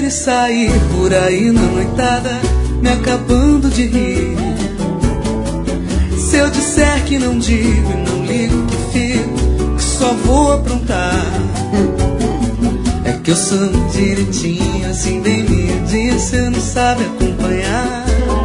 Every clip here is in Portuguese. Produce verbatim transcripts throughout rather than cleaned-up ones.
e sair por aí na noitada, me acabando de rir. Se eu disser que não digo e não ligo, que fico, que só vou aprontar, é que eu sou direitinho, assim bem miudinho, cê não sabe acompanhar.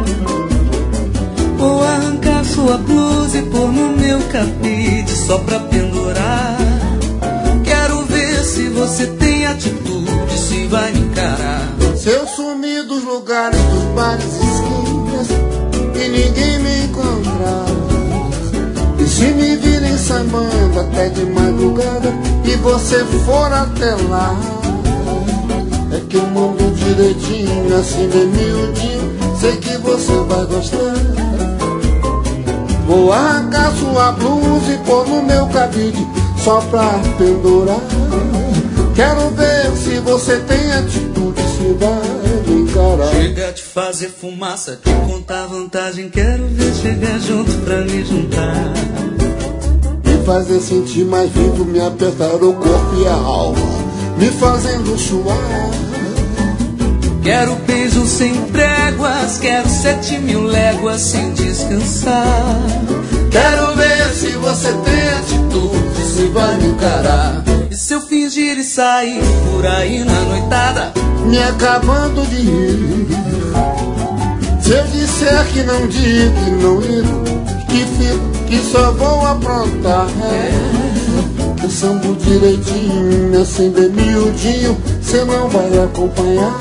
Vou arrancar sua blusa e pôr no meu cabide só pra pendurar. Quero ver se você tem atitude, se vai me encarar. Se eu sumir dos lugares, dos bares e esquinas e ninguém me encontrar, e se me virem sambando até de madrugada e você for até lá, é que eu mando direitinho, assim bem miudinho, sei que você vai gostar. Vou arrancar sua blusa e pôr no meu cabide só pra pendurar. Quero ver se você tem atitude, se vai me encarar. Chega de fazer fumaça, de contar vantagem, quero ver chegar junto pra me juntar. Me fazer sentir mais vivo, me apertar o corpo e a alma, me fazendo suar. Quero beijo sem tréguas, quero sete mil léguas sem descansar. Quero ver se você tem atitude, se vai me encarar. E se eu fingir e sair por aí na noitada, me acabando de rir. Se eu disser que não digo e não ligo, que fico, que só vou aprontar, é, eu sambo direitinho, assim bem miudinho, cê não vai acompanhar.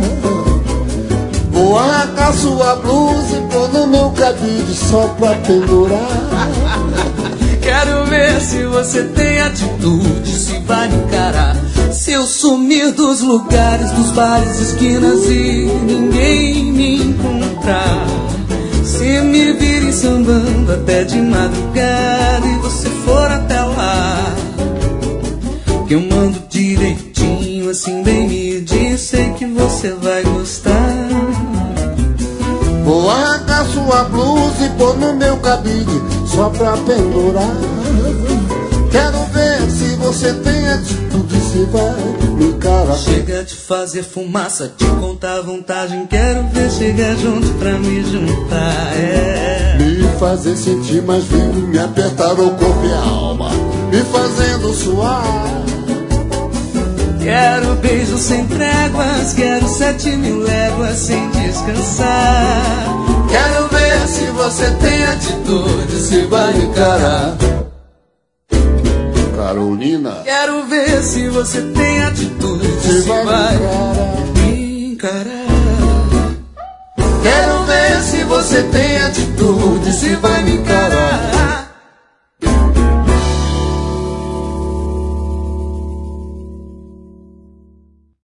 Vou arrancar sua blusa e pôr no meu cabide só pra pendurar. Quero ver se você tem atitude, se vai me encarar. Se eu sumir dos lugares, dos bares, esquinas e ninguém me encontrar, se me virem sambando até de madrugada e você for até lá, que eu mando direitinho, assim bem miudinho, sei que você vai gostar. Vou arrancar sua blusa e pôr no meu cabide só pra pendurar. Quero ver se você tem atitude, se vai me encarar. Chega de fazer fumaça, de contar vantagem, quero ver chegar junto pra me juntar, é. Me fazer sentir mais vivo, me apertar o corpo e a alma, me fazendo suar. Quero beijos sem tréguas, quero sete mil léguas sem descansar. Quero ver se você tem atitude, se vai me encarar. Carolina, quero ver se você tem atitude, se, se vai, vai me encarar. me encarar. Quero ver se você tem atitude, se vai me encarar.